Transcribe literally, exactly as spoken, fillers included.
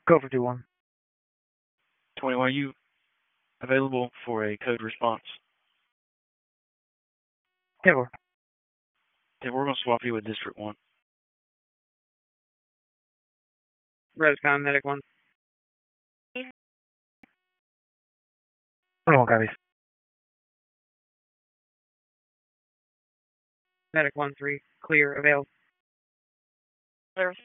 Go for two one. twenty-one, are you available for a code response? Yeah, we're. Yeah, we're going to swap you with District one. Rescon, medic one. one one copies. Medic one three, clear, avail. Clear.